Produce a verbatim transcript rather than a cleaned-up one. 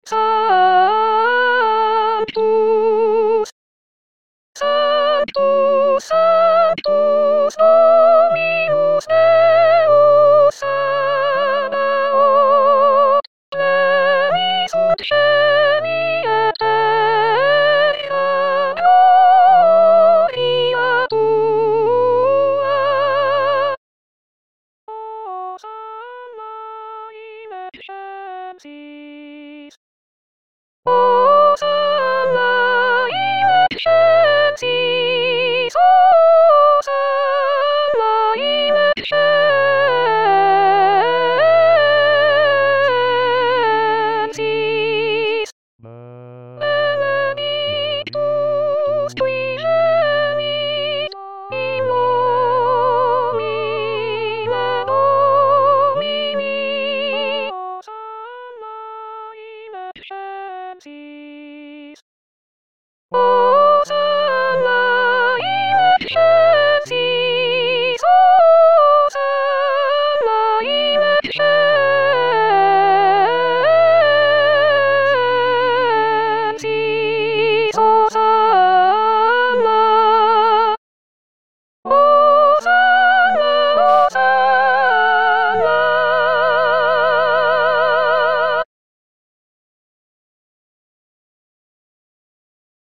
Sanctus, Sanctus, Sanctus Dominus Deus Sabaoth, Levis ut sceli et terra gloria tua. Hosanna in excelsis. Hosanna in excelsis. Hosanna in excelsis. Benedictus qui genis in nomine Domini. Hosanna in excelsis.